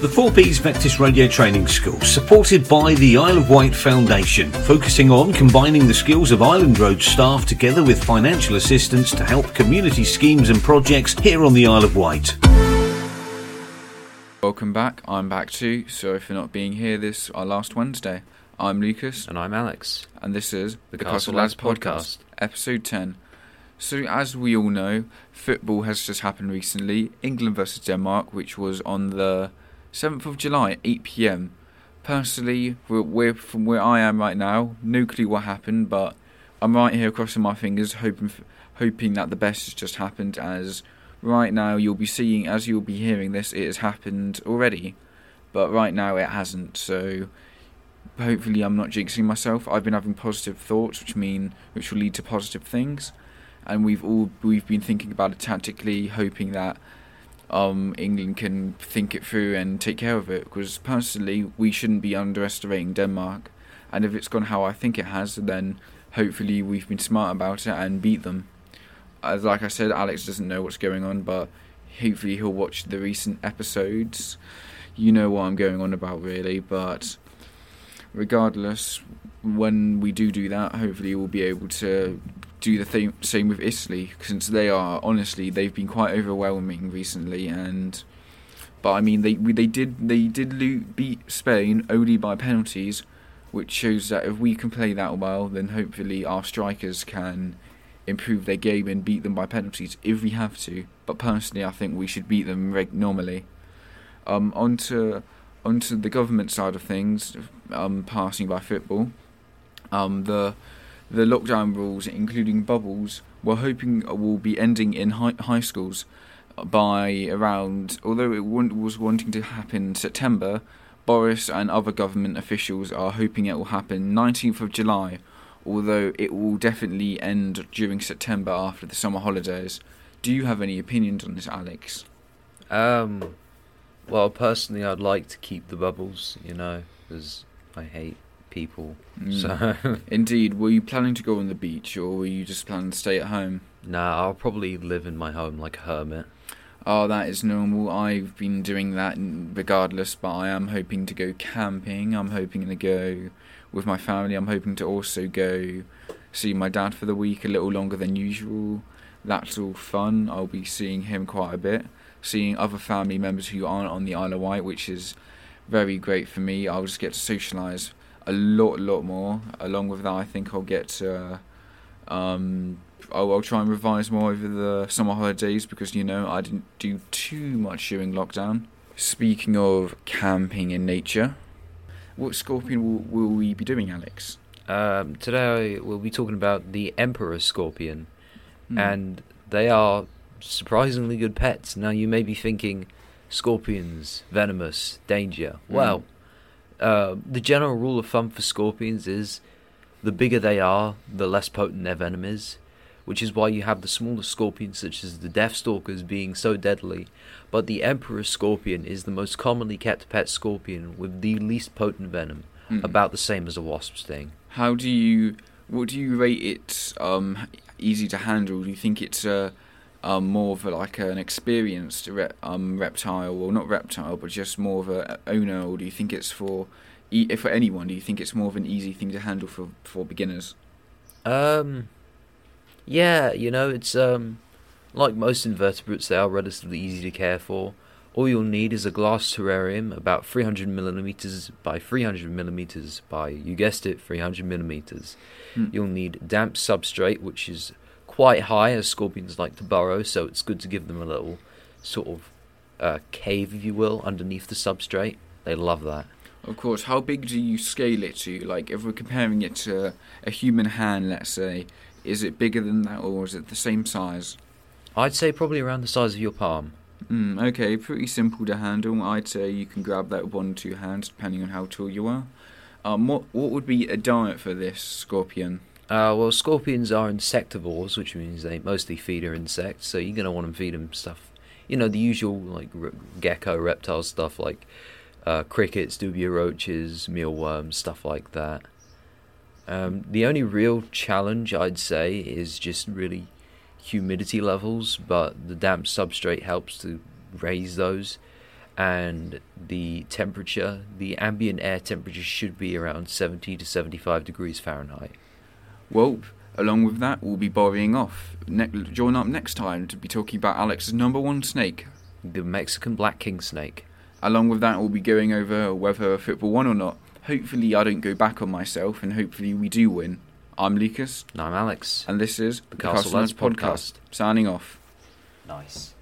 The 4Ps Vectis Radio Training School, supported by the Isle of Wight Foundation, focusing on combining the skills of Island Road staff together with financial assistance to help community schemes and projects here on the Isle of Wight. Welcome back. I'm back too. Sorry for not being here our last Wednesday. I'm Lucas. And I'm Alex. And this is the Castle Lads Podcast, episode 10. So, as we all know, football has just happened recently. England versus Denmark, which was on the 7th of July at 8 p.m. Personally, we're from where I am right now, no clue what happened, but I'm right here crossing my fingers, hoping that the best has just happened, as right now you'll be hearing this, it has happened already, but right now it hasn't, so hopefully I'm not jinxing myself. I've been having positive thoughts, which will lead to positive things, and we've been thinking about it tactically, hoping that England can think it through and take care of it, because personally we shouldn't be underestimating Denmark, and if it's gone how I think it has, then hopefully we've been smart about it and beat them. As like I said, Alex doesn't know what's going on, but hopefully he'll watch the recent episodes. You know what I'm going on about, really, but regardless, when we do that, hopefully we'll be able to do the same with Italy, since they've been quite overwhelming recently, but I mean they did beat Spain only by penalties, which shows that if we can play that well, then hopefully our strikers can improve their game and beat them by penalties if we have to. But personally, I think we should beat them normally. Onto the government side of things, passing by football, the lockdown rules, including bubbles, we're hoping will be ending in high schools by around, although it was wanting to happen in September, Boris and other government officials are hoping it will happen 19th of July, although it will definitely end during September after the summer holidays. Do you have any opinions on this, Alex? Well, personally, I'd like to keep the bubbles, because I hate people. So Indeed. Were you planning to go on the beach, or were you just planning to stay at home? Nah, I'll probably live in my home like a hermit. Oh, that is normal. I've been doing that regardless, but I am hoping to go camping. I'm hoping to go with my family. I'm hoping to also go see my dad for the week a little longer than usual. That's all fun. I'll be seeing him quite a bit, seeing other family members who aren't on the Isle of Wight, which is very great for me. I'll just get to socialise a lot more. Along with that, I think I'll get to I'll try and revise more over the summer holidays, because I didn't do too much during lockdown. Speaking of camping in nature, what scorpion will we be doing, Alex? Today we'll be talking about the Emperor Scorpion, and they are surprisingly good pets. Now you may be thinking, scorpions, venomous, danger. Well, the general rule of thumb for scorpions is the bigger they are, the less potent their venom is, which is why you have the smaller scorpions such as the Deathstalkers being so deadly, but the Emperor Scorpion is the most commonly kept pet scorpion with the least potent venom, about the same as a wasp sting. What do you rate it easy to handle? Do you think it's more of an experienced reptile, well, not reptile, but just more of a owner, or do you think it's for anyone? Do you think it's more of an easy thing to handle for beginners? Yeah, it's like most invertebrates, they are relatively easy to care for. All you'll need is a glass terrarium about 300mm by 300mm by, you guessed it, 300mm. You'll need damp substrate, which is quite high, as scorpions like to burrow, so it's good to give them a little sort of cave, if you will, underneath the substrate. They love that. Of course. How big do you scale it to? Like, if we're comparing it to a human hand, let's say, is it bigger than that, or is it the same size? I'd say probably around the size of your palm. Okay, pretty simple to handle. I'd say you can grab that with 1 or 2 hands, depending on how tall you are. What would be a diet for this scorpion? Well, scorpions are insectivores, which means they mostly feed on insects, so you're going to want to feed them stuff, the usual, like gecko, reptile stuff, like crickets, dubia roaches, mealworms, stuff like that. The only real challenge, I'd say, is just really humidity levels, but the damp substrate helps to raise those. and the ambient air temperature should be around 70 to 75 degrees Fahrenheit. Well, along with that, we'll be borrowing off. Join up next time to be talking about Alex's number one snake, the Mexican black king snake. Along with that, we'll be going over whether football won or not. Hopefully I don't go back on myself, and hopefully we do win. I'm Lucas. And I'm Alex. And this is the Castle Lads Podcast. Signing off. Nice.